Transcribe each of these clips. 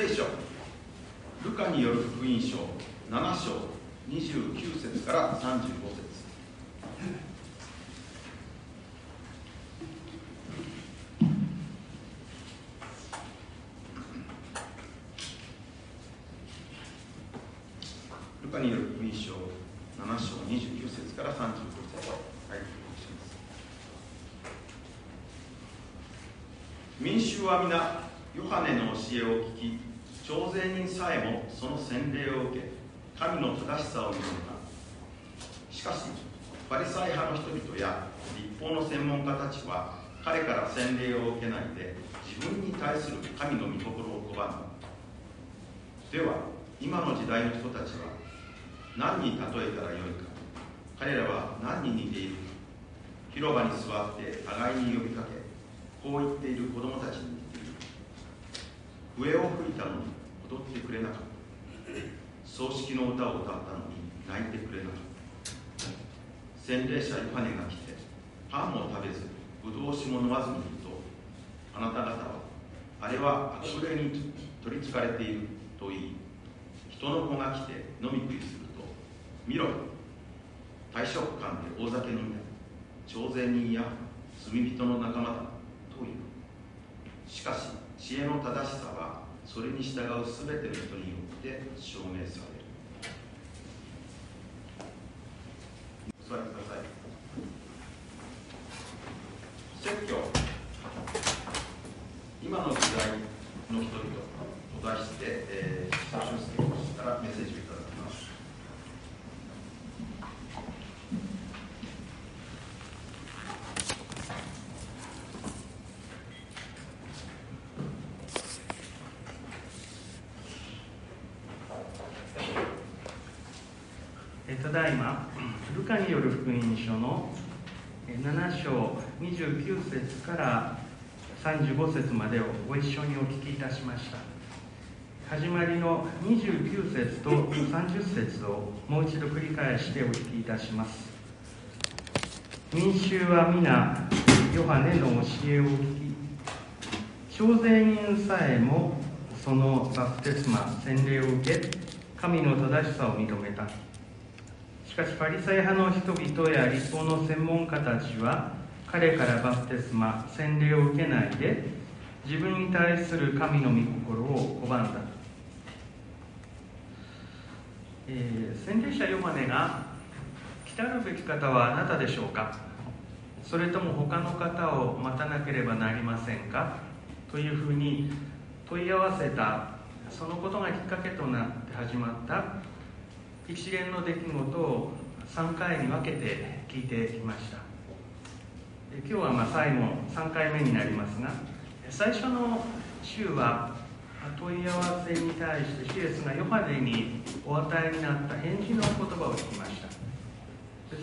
聖書ルカによる福音書7章29節から35節。ルカによる福音書7章29節から35節。はい、お願いします。民衆は皆ヨハネの教えを聞き、徴税人さえもその洗礼を受け、神の正しさを認めた。しかしファリサイ派の人々や律法の専門家たちは彼から洗礼を受けないで自分に対する神の御心を拒んだ。では今の時代の人たちは何に例えたらよいか。彼らは何に似ているか。広場に座って互いに呼びかけ、こう言っている子供たちに似ている。笛を吹いたのに踊ってくれなかった。葬式の歌を歌ったのに泣いてくれなかった。洗礼者ヨハネが来てパンを食べずぶどう酒も飲まずにいると、あなた方はあれは悪霊に取りつかれていると言い、人の子が来て飲み食いすると、見ろ、大食漢で大酒飲みだ、徴税人や罪人の仲間だと言う。しかし知恵の正しさはそれに従うすべての人によって証明される。お座りください。説教、今の時代の人々と題して、最初のスピーチからメッセージをいただきます。 ただいまルカによる福音書の7章29節から35節までをご一緒にお聞きいたしました。始まりの29節と30節をもう一度繰り返してお聞きいたします。民衆は皆ヨハネの教えを聞き、徴税人さえもそのバプテスマ洗礼を受け、神の正しさを認めた。しかしファリサイ派の人々や律法の専門家たちは彼からバプテスマ洗礼を受けないで自分に対する神の御心を拒んだ。洗礼者ヨハネが来たるべき方はあなたでしょうか、それとも他の方を待たなければなりませんかというふうに問い合わせた、そのことがきっかけとなって始まった一連の出来事を3回に分けて聞いてきました。今日は最後3回目になりますが、最初の週は問い合わせに対してシエスがヨハネにお与えになった返事の言葉を聞きました。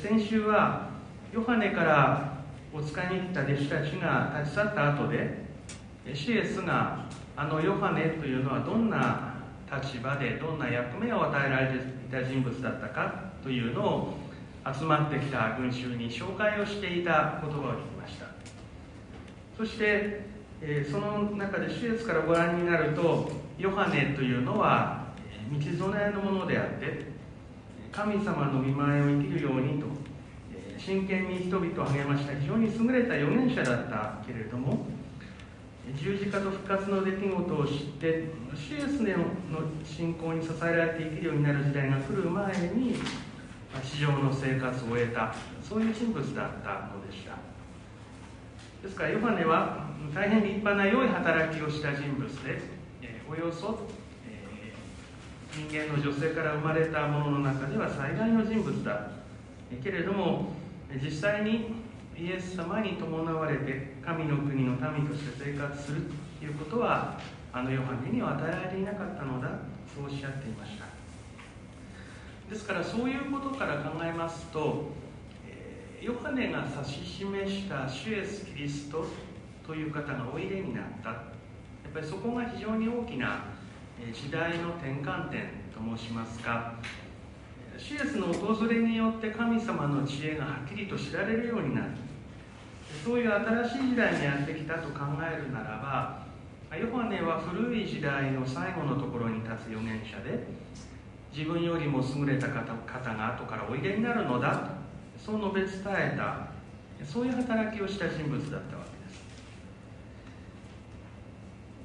先週はヨハネからお使いに来た弟子たちが立ち去った後で、シエスがあのヨハネというのはどんな立場でどんな役目を与えられていた人物だったかというのを集まってきた群衆に紹介をしていた言葉を聞きました。そして、その中でシエスからご覧になると、ヨハネというのは道備えのものであって神様の御前を生きるようにと真剣に人々を励ました非常に優れた預言者だったけれども、十字架と復活の出来事を知ってシエスの信仰に支えられて生きるようになる時代が来る前に地上の生活を終えた、そういう人物だったのでした。ですからヨハネは大変立派な良い働きをした人物で、およそ人間の女性から生まれたものの中では最大の人物だけれども、実際にイエス様に伴われて神の国の民として生活するということはあのヨハネには与えられていなかったのだ、そうおっしゃっていました。ですからそういうことから考えますと、ヨハネが指し示した主イエス・キリストという方がおいでになった、やっぱりそこが非常に大きな時代の転換点と申しますか、主イエスの訪れによって神様の知恵がはっきりと知られるようになる、そういう新しい時代にやってきたと考えるならば、 ヨハネは古い時代の最後のところに立つ預言者で、自分よりも優れた方が後からおいでになるのだ、そう述べ伝えた、そういう働きをした人物だったわけです。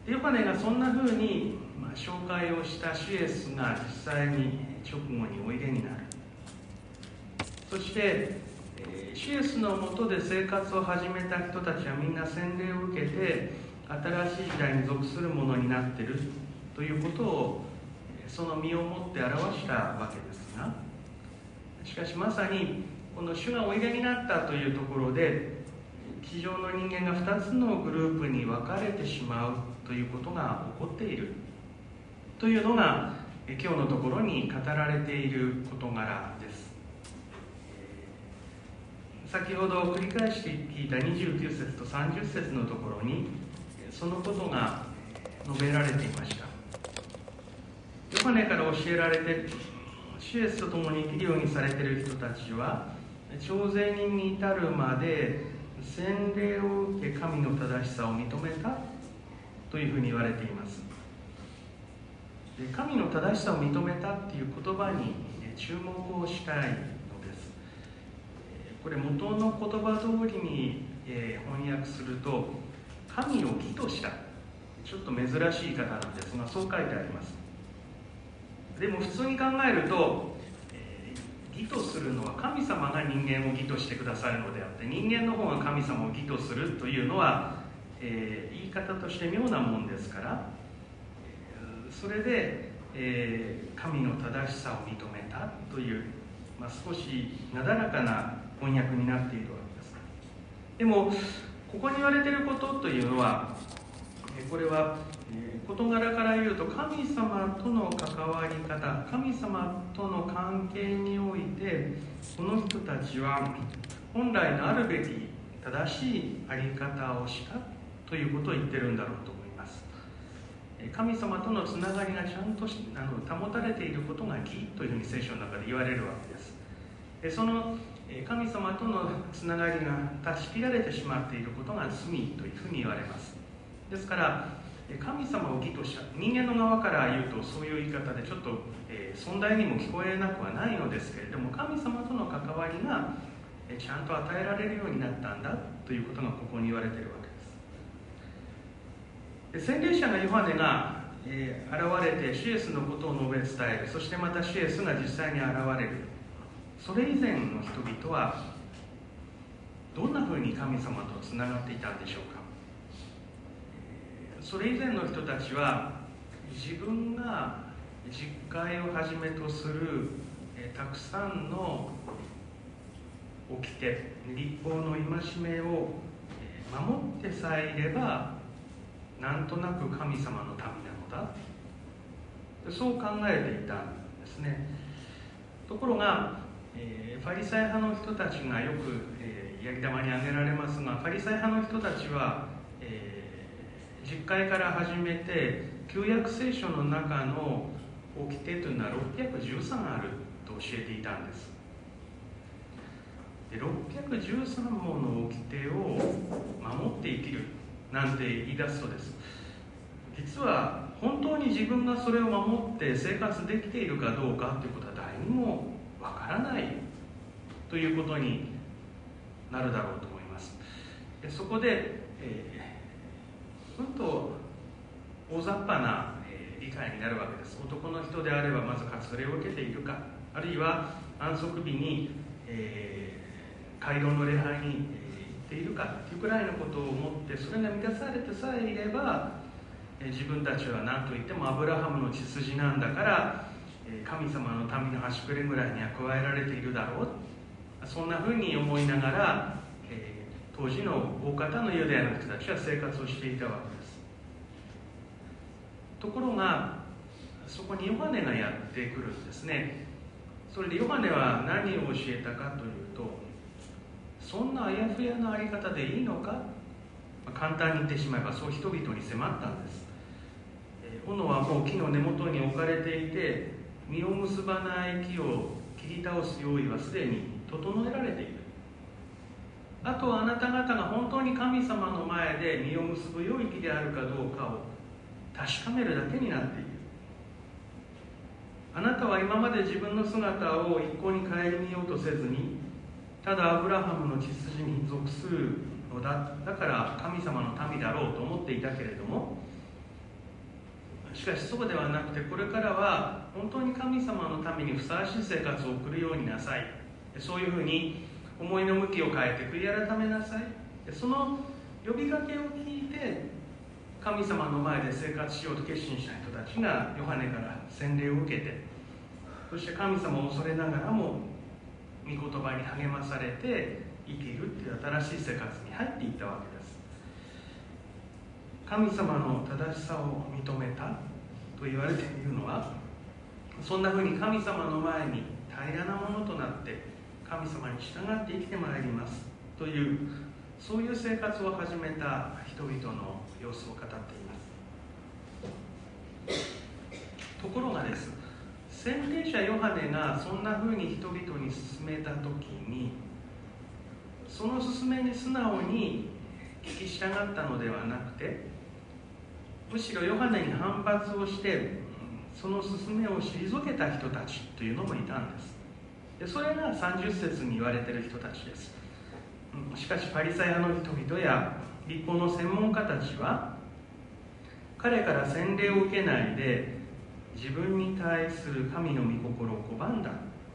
ヨハネがそんなふうに、紹介をした主イエスが実際に直後においでになる。そして主イエスのもとで生活を始めた人たちはみんな洗礼を受けて新しい時代に属するものになっているということをその身をもって表したわけですが、しかしまさにこの主がおいでになったというところで地上の人間が2つのグループに分かれてしまうということが起こっているというのが今日のところに語られている事柄です。先ほど繰り返して聞いた29節と30節のところにそのことが述べられていました。ヨハネから教えられて主イエスと共に生きるようにされている人たちは徴税人に至るまで洗礼を受け神の正しさを認めたというふうに言われています。で、神の正しさを認めたっていう言葉に注目をしたいのです。これ元の言葉通りに翻訳すると神を義とした、ちょっと珍しい言い方なんですが、そう書いてあります。でも普通に考えると、義とするのは神様が人間を義としてくださるのであって、人間の方が神様を義とするというのは、言い方として妙なもんですから、それで、神の正しさを認めたという、少しなだらかな翻訳になっているわけです。でもここに言われていることというのは、これは事柄から言うと神様との関わり方、神様との関係においてこの人たちは本来のあるべき正しいあり方をしたということを言ってるんだろうと思います。神様とのつながりがちゃんと保たれていることが義というふうに聖書の中で言われるわけです。その神様とのつながりが断ち切られてしまっていることが罪というふうに言われます。ですから神様を義とした、人間の側から言うとそういう言い方でちょっと、尊大にも聞こえなくはないのですけれども、神様との関わりがちゃんと与えられるようになったんだということがここに言われているわけです。洗礼者がヨハネが、現れて主イエスのことを述べ伝える、そしてまた主イエスが実際に現れる、それ以前の人々はどんなふうに神様とつながっていたんでしょうか。それ以前の人たちは自分が実会をはじめとするたくさんの掟、律法の戒めを守ってさえいればなんとなく神様の民なのだ、そう考えていたんですね。ところがファリサイ派の人たちがよくやり玉に挙げられますが、ファリサイ派の人たちは実会から始めて旧約聖書の中の掟というのは613あると教えていたんです。で、613もの掟を守って生きるなんて言い出すとです、実は本当に自分がそれを守って生活できているかどうかということは誰にもわからないということになるだろうと思います。で、そこで本当大雑把な理解になるわけです。男の人であればまず割礼を受けているか、あるいは安息日に、回廊の礼拝に行っているかというくらいのことを思って、それが満たされてさえいれば自分たちは何といってもアブラハムの血筋なんだから神様の民の端くれぐらいには加えられているだろう、そんなふうに思いながら当時の大方のユダヤの人たちは生活をしていたわけです。ところがそこにヨハネがやってくるんですね。それでヨハネは何を教えたかというと、そんなあやふやなあり方でいいのか、簡単に言ってしまえばそう人々に迫ったんです。斧はもう木の根元に置かれていて、実を結ばない木を切り倒す用意はすでに整えられている。あとはあなた方が本当に神様の前で実を結ぶ良い木であるかどうかを確かめるだけになっている。あなたは今まで自分の姿を一向に顧みようとせずに、ただアブラハムの血筋に属するのだ、だから神様の民だろうと思っていたけれども、しかしそうではなくて、これからは本当に神様のためにふさわしい生活を送るようになさい、そういうふうに思いの向きを変えて悔い改めなさい。その呼びかけを聞いて神様の前で生活しようと決心した人たちがヨハネから洗礼を受けて、そして神様を恐れながらも御言葉に励まされて生きるという新しい生活に入っていったわけです。神様の正しさを認めたと言われているのは、そんなふうに神様の前に平らなものとなって神様に従って生きてまいりますという、そういう生活を始めた人々の様子を語っています。ところがです、洗礼者ヨハネがそんなふうに人々に勧めた時に、その勧めに素直に聞き従ったのではなくて、むしろヨハネに反発をしてその勧めを退けた人たちというのもいたんです。でそれが30節に言われている人たちです。しかしパリサイ派の人々や立法の専門家たちは、彼から洗礼を受けないで自分に対する神の御心を拒んだ、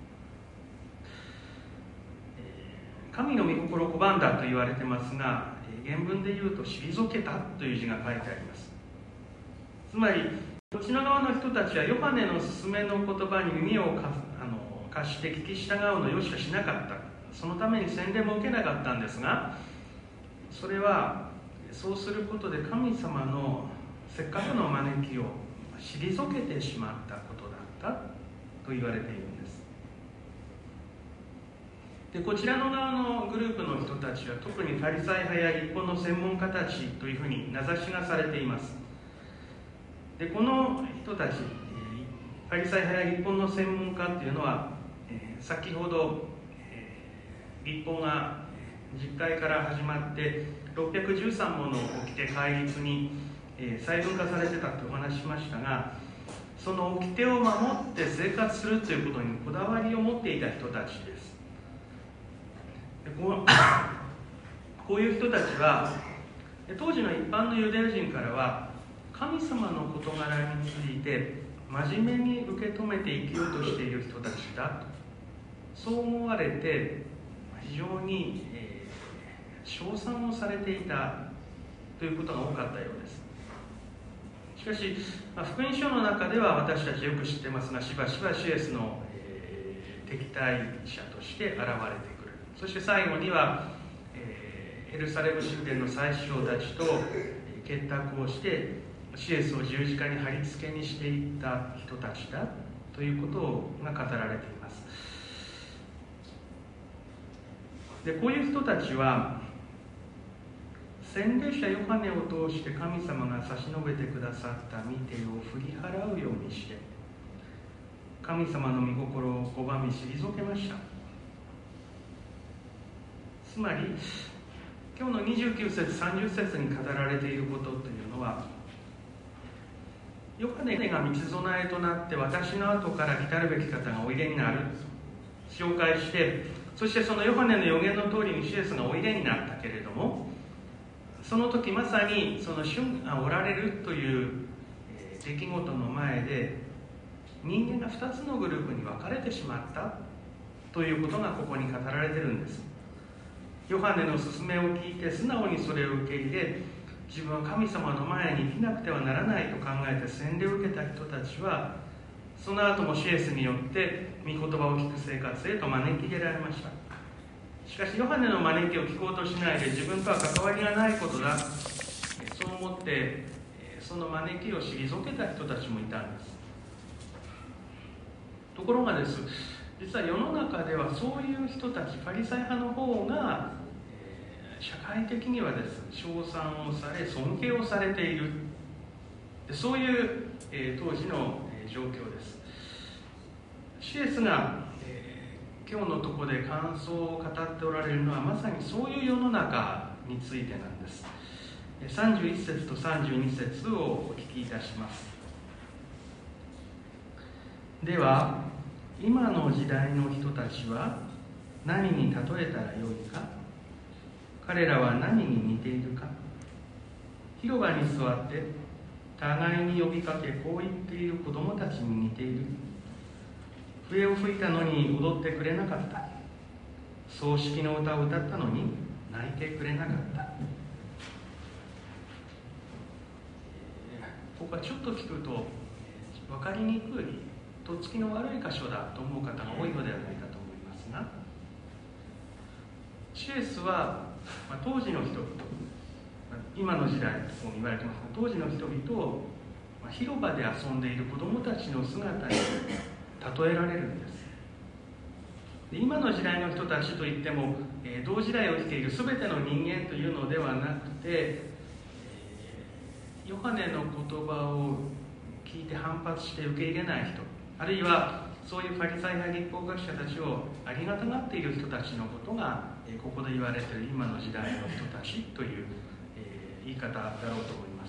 神の御心を拒んだと言われてますが、原文で言うと退けたという字が書いてあります。つまりこちら側の人たちはヨハネの勧めの言葉に耳を貸して聞き従うのをよしとしなかった。そのために洗礼も受けなかったんですが、それはそうすることで神様のせっかくの招きを退けてしまったことだったと言われているんです。でこちらの側のグループの人たちは、特にパリサイ派や立法の専門家たちというふうに名指しがされています。でこの人たち、パリサイ派や立法の専門家というのは、先ほど立法が実会から始まって613もの掟戒律に細分化されてたとお話ししましたが、その掟を守って生活するということにこだわりを持っていた人たちです。でこういう人たちは当時の一般のユダヤ人からは、神様の事柄について真面目に受け止めて生きようとしている人たちだと、そう思われて非常に称賛をされていたということが多かったようです。しかし、福音書の中では私たちよく知ってますが、しばしばシエスの敵対者として現れてくる。そして最後にはエルサレム神殿の祭司長たちと結託をしてシエスを十字架に貼り付けにしていった人たちだということが語られています。でこういう人たちは洗礼者ヨハネを通して神様が差し伸べてくださった御手を振り払うようにして、神様の御心を拒み退けました。つまり今日の29節30節に語られていることというのは、ヨハネが道備えとなって私の後から来たるべき方がおいでになる紹介して、そしてそのヨハネの予言の通りにシエスがおいでになったけれども、その時まさにその主がおられるという出来事の前で、人間が2つのグループに分かれてしまったということがここに語られているんです。ヨハネの勧めを聞いて素直にそれを受け入れ、自分は神様の前に生きなくてはならないと考えて洗礼を受けた人たちは、その後もシエスによって御言葉を聞く生活へと招き入れられました。しかしヨハネの招きを聞こうとしないで、自分とは関わりがないことだ、そう思ってその招きを退けた人たちもいたんです。ところがです、実は世の中ではそういう人たち、パリサイ派の方が社会的にはです称賛をされ尊敬をされている、そういう、当時の、状況です。シエスが、今日のところで感想を語っておられるのは、まさにそういう世の中についてなんです。 31節と32節をお聞きいたします。では、今の時代の人たちは何に例えたらよいか。彼らは何に似ているか。広場に座って互いに呼びかけ、こう言っている子供たちに似ている。笛を吹いたのに踊ってくれなかった。葬式の歌を歌ったのに泣いてくれなかった。ここはちょっと聞くと分かりにくい、とっつきの悪い箇所だと思う方が多いのではないかと思いますが、シエスは、当時の人々、今の時代とも言われていますが、当時の人々を広場で遊んでいる子どもたちの姿に例えられるんです。で、今の時代の人たちといっても、同時代を生きている全ての人間というのではなくて、ヨハネの言葉を聞いて反発して受け入れない人、あるいはそういうファリサイ派立法学者たちをありがたがっている人たちのことが、ここで言われている今の時代の人たちという、言い方だろうと思います。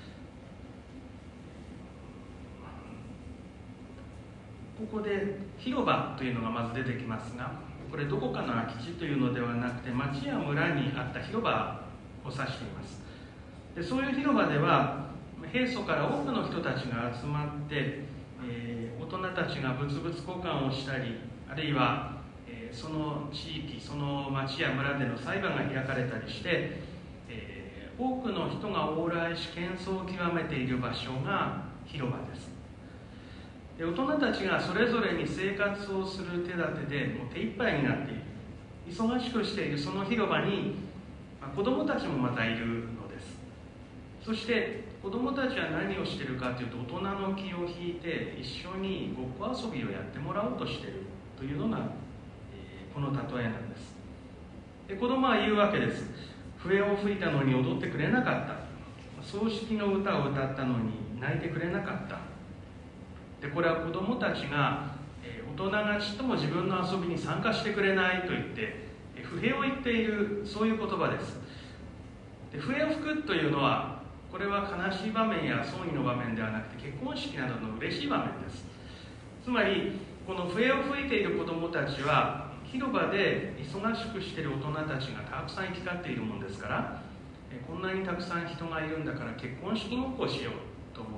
ここで広場というのがまず出てきますが、これどこかの空き地というのではなくて、町や村にあった広場を指しています。で、そういう広場では平素から多くの人たちが集まって、大人たちが物々交換をしたり、あるいは、その地域、その町や村での裁判が開かれたりして、多くの人が往来し喧騒を極めている場所が広場です。で、大人たちがそれぞれに生活をする手立てでもう手一杯になっている、忙しくしているその広場に、子どもたちもまたいるのです。そして子どもたちは何をしているかというと、大人の気を引いて一緒にごっこ遊びをやってもらおうとしているというのが、この例えなんです。で、子どもは言うわけです。笛を吹いたのに踊ってくれなかった。葬式の歌を歌ったのに泣いてくれなかった。で、これは子どもたちが、大人がちっとも自分の遊びに参加してくれないと言って、不平を言っている、そういう言葉です。で、笛を吹くというのは、これは悲しい場面や葬儀の場面ではなくて、結婚式などの嬉しい場面です。つまり、この笛を吹いている子どもたちは、広場で忙しくしている大人たちがたくさん行き交っているもんですから、こんなにたくさん人がいるんだから結婚式ごっこしようと思って、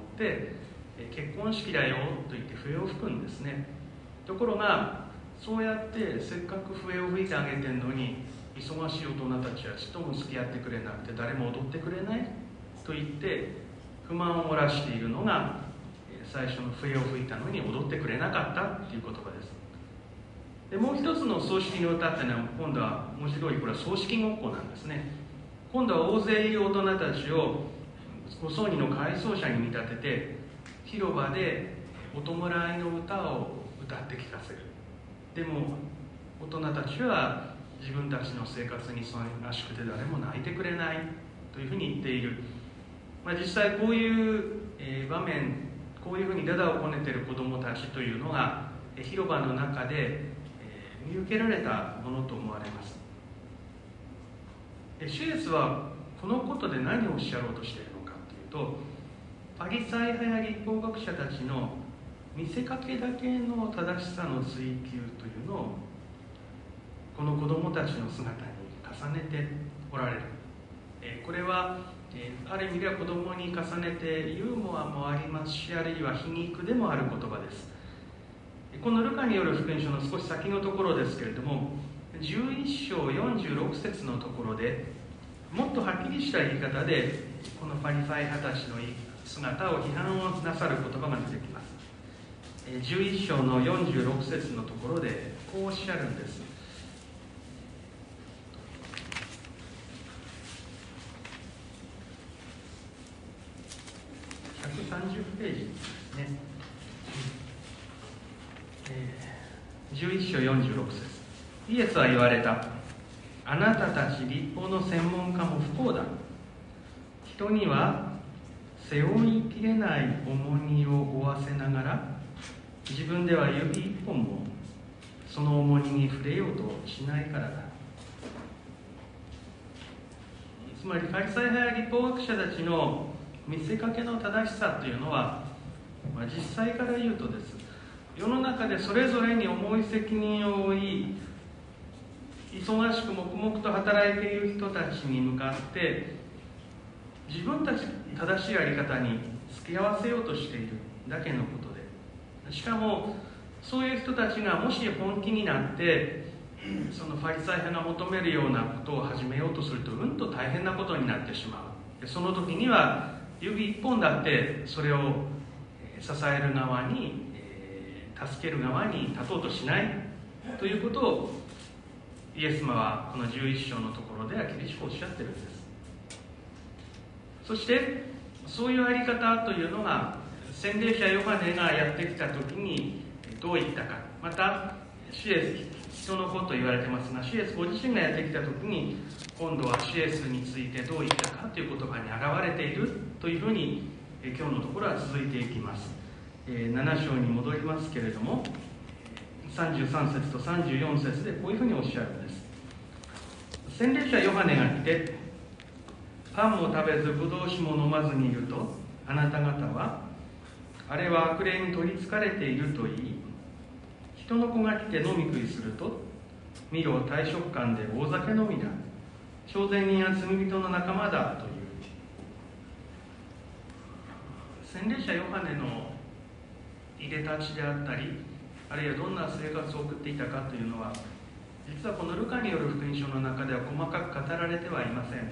結婚式だよと言って笛を吹くんですね。ところが、そうやってせっかく笛を吹いてあげてるのに、忙しい大人たちはちっとも付き合ってくれなくて、誰も踊ってくれないと言って不満を漏らしているのが、最初の笛を吹いたのに踊ってくれなかったという言葉です。で、もう一つの葬式の歌っていうのは、今度は文字通りこれは葬式ごっこなんですね。今度は大勢いる大人たちをご葬儀の回葬者に見立てて、広場でお弔いの歌を歌って聞かせる。でも大人たちは自分たちの生活に忙しくて誰も泣いてくれないというふうに言っている。実際こういう、場面、こういうふうにダダをこねている子どもたちというのが広場の中で見受けられたものと思われます。シュエスはこのことで何をおっしゃろうとしているのかというと、パリサイ派や立法学者たちの見せかけだけの正しさの追求というのをこの子どもたちの姿に重ねておられる。これはある意味では子どもに重ねてユーモアもありますし、あるいは皮肉でもある言葉です。このルカによる福音書の少し先のところですけれども、11章46節のところでもっとはっきりした言い方でこのパリサイ派たちの姿を批判をなさる言葉が出てきます。11章の46節のところでこうおっしゃるんです。130ページですね。11章46節。イエスは言われた。あなたたち立法の専門家も不幸だ。人には背負いきれない重荷を負わせながら、自分では指一本もその重荷に触れようとしないからだ。 つまりファリサイ派や律法学者たちの見せかけの正しさというのは、実際から言うとです、世の中でそれぞれに重い責任を負い、忙しく黙々と働いている人たちに向かって自分たち正しいやり方に付き合わせようとしているだけのことで、しかもそういう人たちがもし本気になってそのファリサイ派が求めるようなことを始めようとするとと大変なことになってしまう。その時には指一本だってそれを支える側に、助ける側に立とうとしないということをイエス様はこの11章のところでは厳しくおっしゃってるんです。そしてそういうあり方というのが洗礼者ヨハネがやってきた時にどう言ったか、またシエス、人の子と言われてますが、シエスご自身がやってきた時に今度はシエスについてどう言ったかという言葉に表れているというふうに今日のところは続いていきます。7章に戻りますけれども、33節と34節でこういうふうにおっしゃるんです。洗礼者ヨハネが来てパンも食べずブドウ酒も飲まずにいると、あなた方はあれは悪霊に取りつかれていると言い、人の子が来て飲み食いすると、見ろ大食漢で大酒飲みだ、徴税人や罪人の仲間だという。洗礼者ヨハネのいでたちであったり、あるいはどんな生活を送っていたかというのは、実はこのルカによる福音書の中では細かく語られてはいません。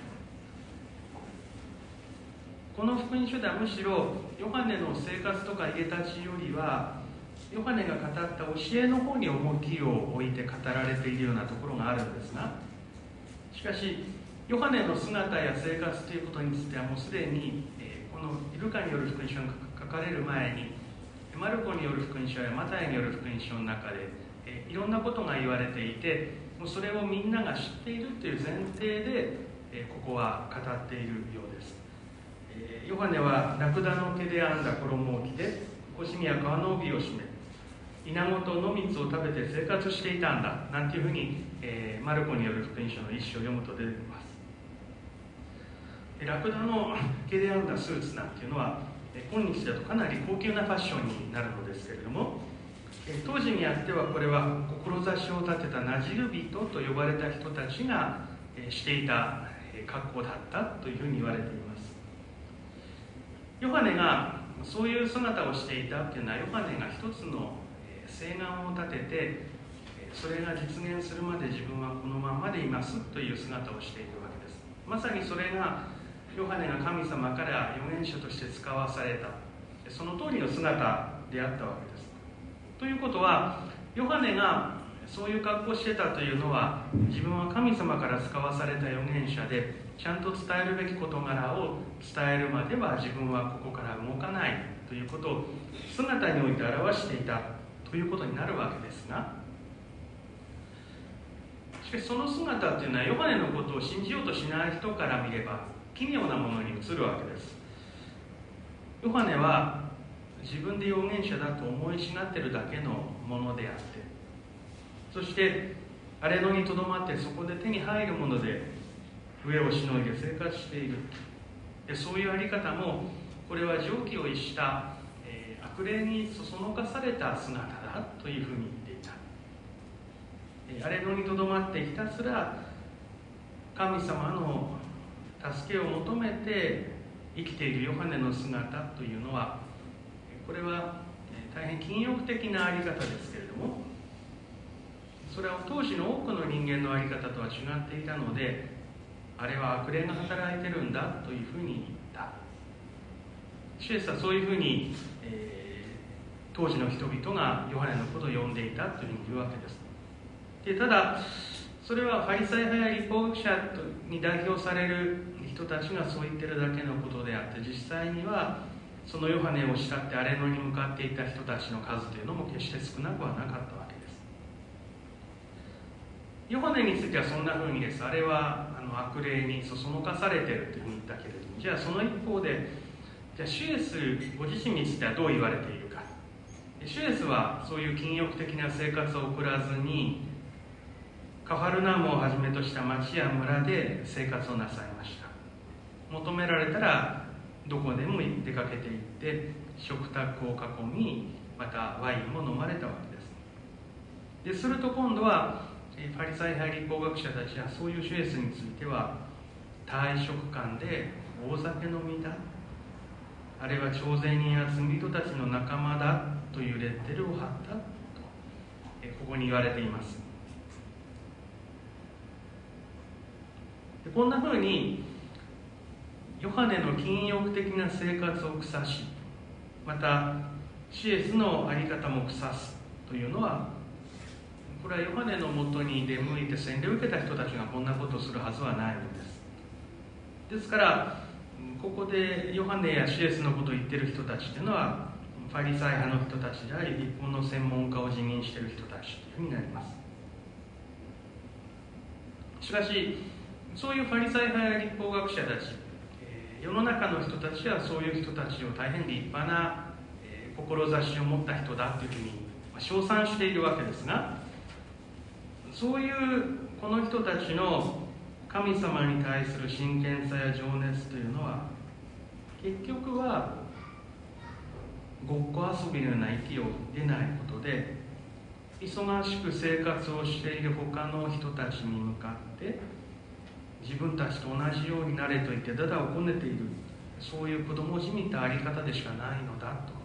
この福音書ではむしろヨハネの生活とかいでたちよりは、ヨハネが語った教えの方に重きを置いて語られているようなところがあるんですが、しかしヨハネの姿や生活ということについてはもうすでにこのルカによる福音書が書かれる前にマルコによる福音書やマタイによる福音書の中でいろんなことが言われていて、もうそれをみんなが知っているという前提でここは語っているようです。ヨハネはラクダの毛で編んだ衣を着て腰には革の帯を締め、イナゴと野蜜を食べて生活していたんだなんていうふうに、マルコによる福音書の一章を読むと出てきます。ラクダの毛で編んだスーツなんていうのは今日だとかなり高級なファッションになるのですけれども、当時にあってはこれは志を立てたなじる人と呼ばれた人たちがしていた格好だったというふうに言われています。ヨハネがそういう姿をしていたというのは、ヨハネが一つの誓願を立ててそれが実現するまで自分はこのままでいますという姿をしているわけです。まさにそれがヨハネが神様から預言者として使わされた、その通りの姿であったわけです。ということは、ヨハネがそういう格好をしてたというのは、自分は神様から使わされた預言者でちゃんと伝えるべき事柄を伝えるまでは自分はここから動かないということを姿において表していたということになるわけですが、しかしその姿というのはヨハネのことを信じようとしない人から見れば奇妙なものに映るわけです。ヨハネは自分で預言者だと思いしがっているだけのものであって、そして荒れ野にとどまってそこで手に入るもので飢えをしのいで生活している。でそういうあり方もこれは常軌を逸した、悪霊にそそのかされた姿だというふうに言っていた。荒れ野にとどまってひたすら神様の助けを求めて生きているヨハネの姿というのは、これは大変禁欲的なあり方ですけれども、それは当時の多くの人間のあり方とは違っていたので、あれは悪霊が働いてるんだというふうに言った。シエスはそういうふうに、当時の人々がヨハネのことを呼んでいたというふうに言うわけです。でただそれはファリサイ派や律法学者に代表される人たちがそう言ってるだけのことであって、実際にはそのヨハネを慕って荒れ野に向かっていた人たちの数というのも決して少なくはなかったわけです。ヨハネについてはそんなふうにです。あれは悪霊にそそのかされているというふうに言ったけれども、じゃあその一方で、じゃあシュエスご自身についてはどう言われているか。シュエスはそういう禁欲的な生活を送らずにカファルナウムをはじめとした町や村で生活をなさいました。 求められたらどこでも出かけていって食卓を囲み、またワインも飲まれたわけです。すると今度はパリサイ派立法学者たちはそういう主イエスについては大食漢で大酒飲みだ、あれは徴税人や罪人たちの仲間だというレッテルを貼ったとここに言われています。こんなふうにヨハネの禁欲的な生活を腐し、またシエスの在り方も腐すというのは、これはヨハネのもとに出向いて洗礼を受けた人たちがこんなことをするはずはないのです。ですからここでヨハネやシエスのことを言っている人たちというのはファリサイ派の人たちであり、立法の専門家を自認している人たちというふうになります。しかしそういうファリサイ派や立法学者たち、世の中の人たちはそういう人たちを大変立派な志を持った人だというふうに称賛しているわけですが、そういうこの人たちの神様に対する真剣さや情熱というのは結局はごっこ遊びのような息を出ないことで、忙しく生活をしている他の人たちに向かって自分たちと同じようになれと言ってだだをこねている、そういう子供じみたあり方でしかないのだと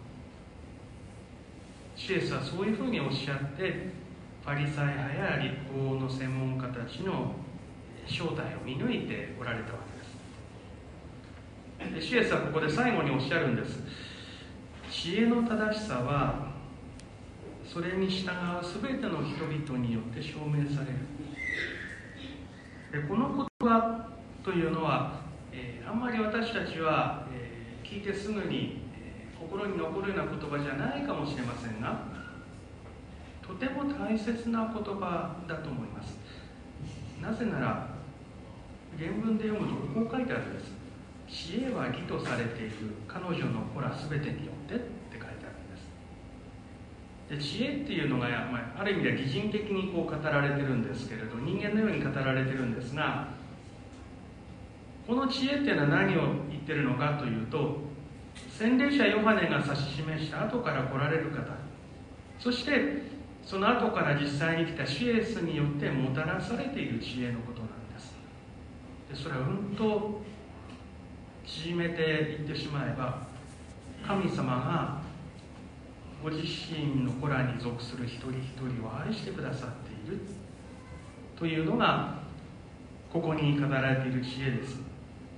シエスはそういうふうにおっしゃって、ファリサイ派や立法の専門家たちの正体を見抜いておられたわけです。シエスはここで最後におっしゃるんです。知恵の正しさはそれに従うすべての人々によって証明される。でこの言葉というのは、あんまり私たちは、聞いてすぐに、心に残るような言葉じゃないかもしれませんが、とても大切な言葉だと思います。なぜなら原文で読むとこう書いてあるんです。知恵は義とされている彼女の子らすべてによってって書いてあるんです。で知恵っていうのが、ある意味では擬人的にこう語られてるんですけれど、人間のように語られてるんですが、この知恵っていうのは何を言ってるのかというと、洗礼者ヨハネが指し示した後から来られる方、そしてその後から実際に来たシエスによってもたらされている知恵のことなんです。でそれはうんと縮めて言ってしまえば、神様がご自身の子らに属する一人一人を愛してくださっているというのがここに語られている知恵です。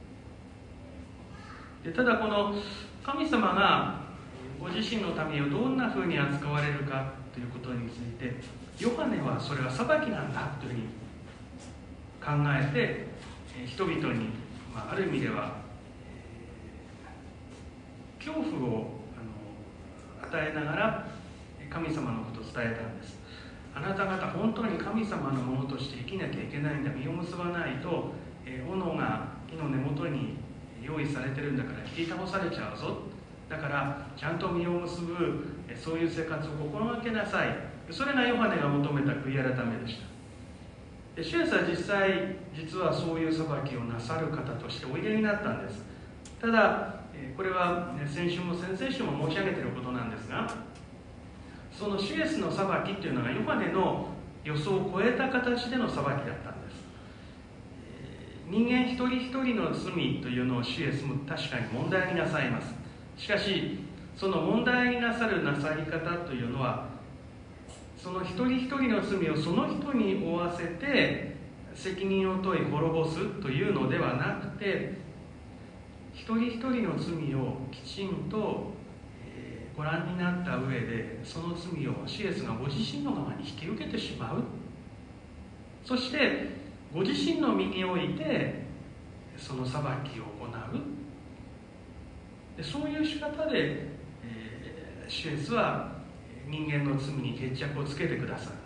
でただこの神様がご自身の民をどんなふうに扱われるかということについて、ヨハネはそれは裁きなんだというふうに考えて、人々に、ある意味では恐怖を与えながら神様のことを伝えたんです。あなた方本当に神様のものとして生きなきゃいけないんだ、実を結ばないと斧が木の根元に用意されてるんだから切り倒されちゃうぞ、だからちゃんと実を結ぶそういう生活を心がけなさい。それがヨハネが求めた悔い改めでした。シエスは実はそういう裁きをなさる方としておいでになったんです。ただこれは先週も先々週も申し上げていることなんですが、そのシエスの裁きというのがヨハネの予想を超えた形での裁きだったんです。人間一人一人の罪というのをシエスも確かに問題になさいます。しかしその問題になさるなさり方というのは、その一人一人の罪をその人に負わせて責任を問い滅ぼすというのではなくて、一人一人の罪をきちんとご覧になった上で、その罪をシエスがご自身の側に引き受けてしまう。そしてご自身の身においてその裁きを行う。でそういう仕方で、シエスは人間の罪に決着をつけてくださるんです。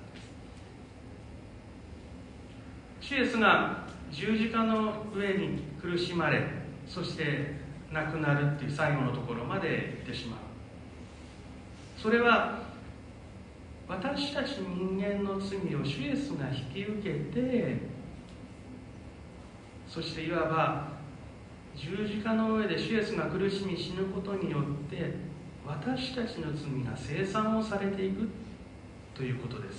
シエスが十字架の上に苦しまれ、そして亡くなるっていう最後のところまで行ってしまう。それは私たち人間の罪をシュエスが引き受けて、そしていわば十字架の上で主イエスが苦しみ死ぬことによって私たちの罪が清算をされていくということです。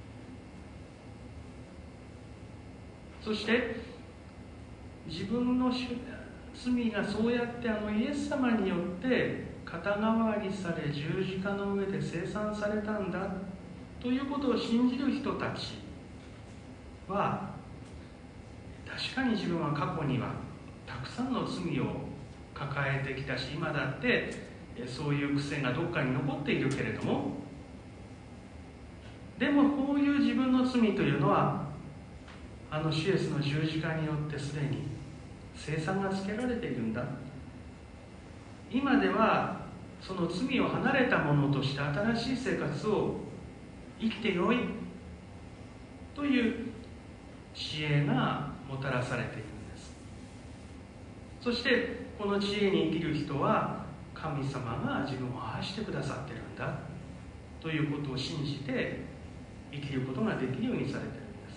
そして自分の罪がそうやってイエス様によって肩代わりされ十字架の上で清算されたんだということを信じる人たちは、確かに自分は過去にはたくさんの罪を抱えてきたし、今だってそういう癖がどっかに残っているけれども、でもこういう自分の罪というのは主イエスの十字架によってすでに清算がつけられているんだ。今ではその罪を離れたものとして新しい生活を生きてよいという知恵がもたらされているんです。そしてこの知恵に生きる人は神様が自分を愛してくださっているんだということを信じて生きることができるようにされているんです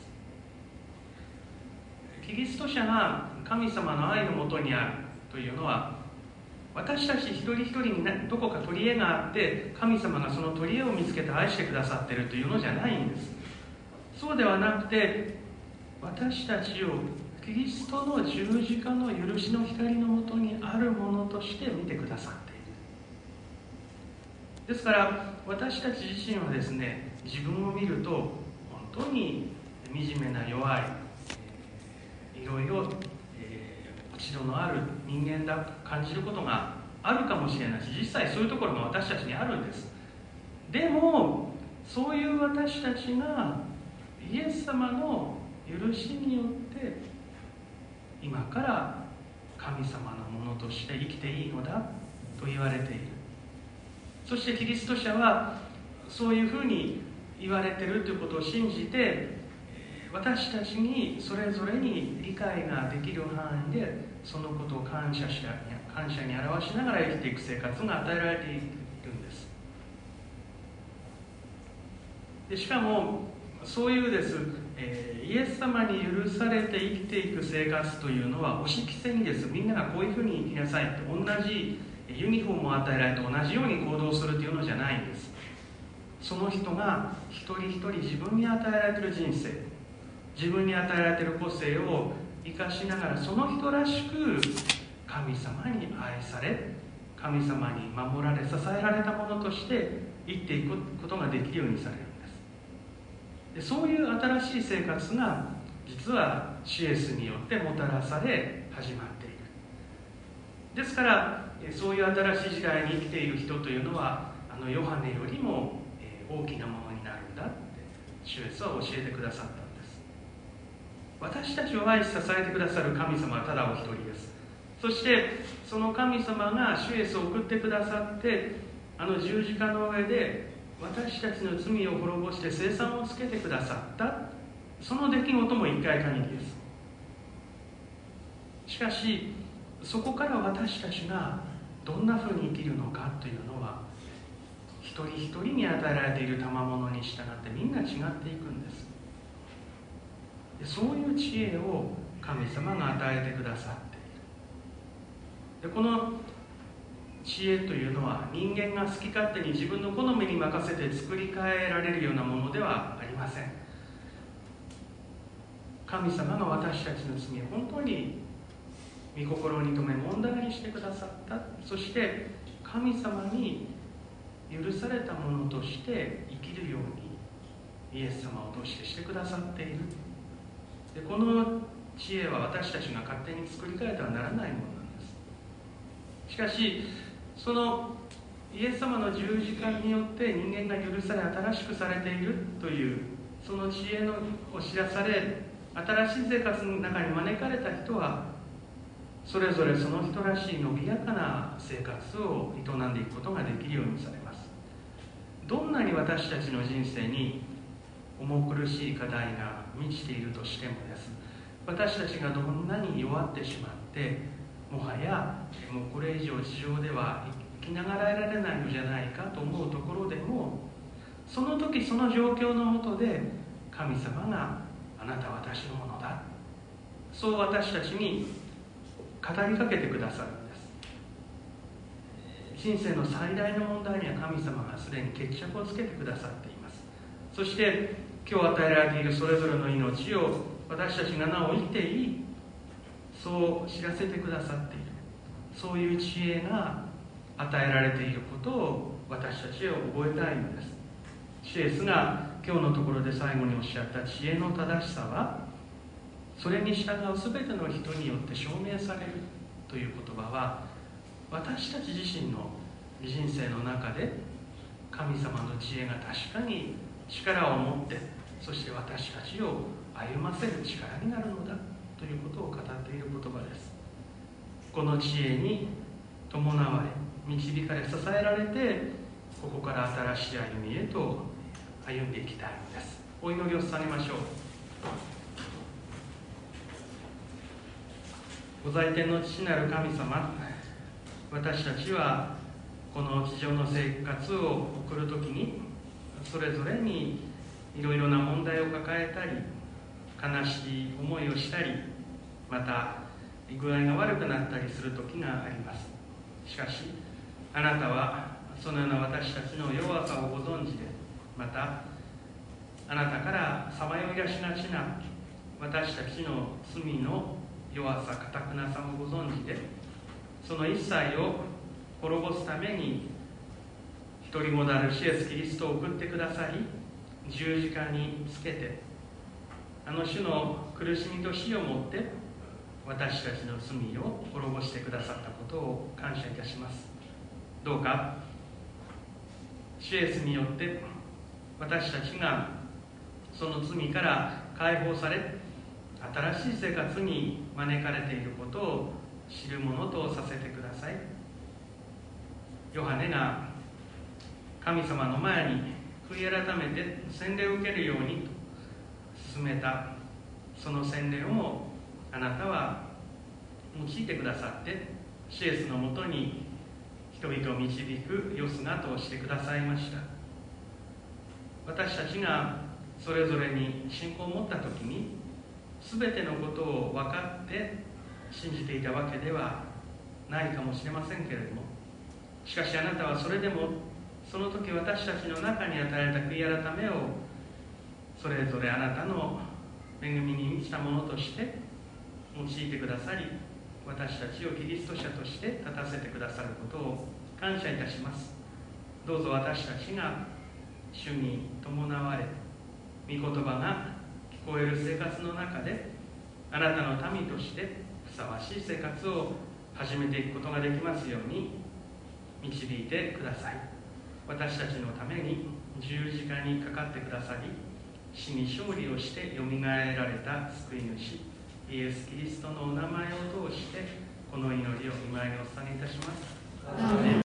。キリスト者が神様の愛のもとにあるというのは、私たち一人一人にどこか取り柄があって神様がその取り柄を見つけて愛してくださっているというのじゃないんです。そうではなくて、私たちをキリストの十字架の許しの光のもとにあるものとして見てくださっている。ですから私たち自身はですね、自分を見ると本当に惨めな弱い、いろいろ落ち度のある人間だと感じることがあるかもしれないし、実際そういうところが私たちにあるんです。でもそういう私たちがイエス様の許しによって今から神様のものとして生きていいのだと言われている。そしてキリスト者はそういうふうに言われているということを信じて、私たちにそれぞれに理解ができる範囲でそのことを感謝に表しながら生きていく生活が与えられているんです。でしかもそういうです、イエス様に許されて生きていく生活というのは押し着せにです、みんながこういうふうに生きなさいって同じユニフォームを与えられて同じように行動するというのじゃないんです。その人が一人一人自分に与えられている人生、自分に与えられている個性を生かしながら、その人らしく神様に愛され、神様に守られ支えられたものとして生きていくことができるようにされるんです。でそういう新しい生活が実は主イエスによってもたらされ始まっている。ですからそういう新しい時代に生きている人というのはヨハネよりも大きなものになるんだって主イエスは教えてくださったんです。私たちを愛し支えてくださる神様はただお一人です。そしてその神様が主イエスを送ってくださって、十字架の上で私たちの罪を滅ぼして清算をつけてくださった、その出来事も一回限りです。しかしそこから私たちがどんなふうに生きるのかというのは、一人一人に与えられている賜物に従ってみんな違っていくんです。でそういう知恵を神様が与えてくださっている。でこの知恵というのは人間が好き勝手に自分の好みに任せて作り変えられるようなものではありません。神様が私たちの罪を本当に御心に留め問題にしてくださった。そして神様に許されたものとして生きるようにイエス様を通してしてくださっている。でこの知恵は私たちが勝手に作り変えてはならないものなんです。しかしそのイエス様の十字架によって人間が許され新しくされているというその知恵を知らされ、新しい生活の中に招かれた人はそれぞれその人らしい伸びやかな生活を営んでいくことができるようにされます。どんなに私たちの人生に重苦しい課題が満ちているとしてもです、私たちがどんなに弱ってしまってもはやもうこれ以上地上では生きながらえられないのじゃないかと思うところでも、その時その状況の下で神様があなたは私のものだ、そう私たちに語りかけてくださるんです。人生の最大の問題には神様がすでに決着をつけてくださっています。そして今日与えられているそれぞれの命を私たちがなお生きていい、そう知らせてくださっている、そういう知恵が与えられていることを私たちは覚えたいのです。シエスが今日のところで最後におっしゃった知恵の正しさは、それに従うすべての人によって証明されるという言葉は、私たち自身の人生の中で神様の知恵が確かに力を持って、そして私たちを歩ませる力になるのだということを語っている言葉です。この知恵に伴われ、導かれ、支えられて、ここから新しい歩みへと歩んでいきたいのです。お祈りを捧げましょう。ご在天の父なる神様、私たちはこの地上の生活を送るときに、それぞれにいろいろな問題を抱えたり、悲しい思いをしたり、また具合が悪くなったりする時があります。しかしあなたはそのような私たちの弱さをご存知で、またあなたからさまよいがしがちな私たちの罪の弱さ、堅くなさもご存知で、その一切を滅ぼすために一人子なるシエス・キリストを送ってくださり、十字架につけて、あの種の苦しみと死をもって私たちの罪を滅ぼしてくださったことを感謝いたします。どうかシエスによって私たちがその罪から解放され、新しい生活に招かれていることを知るものとさせてください。ヨハネが神様の前に悔い改めて洗礼を受けるようにと進めたその洗礼をもあなたは用いてくださって、シエスのもとに人々を導くよ姿をしてくださいました。私たちがそれぞれに信仰を持った時に、全てのことを分かって信じていたわけではないかもしれませんけれども、しかしあなたはそれでもその時私たちの中に与えられた悔い改めをそれぞれあなたの恵みに満ちたものとして用いてくださり、私たちをキリスト者として立たせてくださることを感謝いたします。どうぞ私たちが主に伴われ、御言葉が聞こえる生活の中であなたの民としてふさわしい生活を始めていくことができますように導いてください。私たちのために十字架にかかってくださり、死に勝利をしてよみがえられた救い主イエス・キリストのお名前を通してこの祈りを御前にお捧げいたします。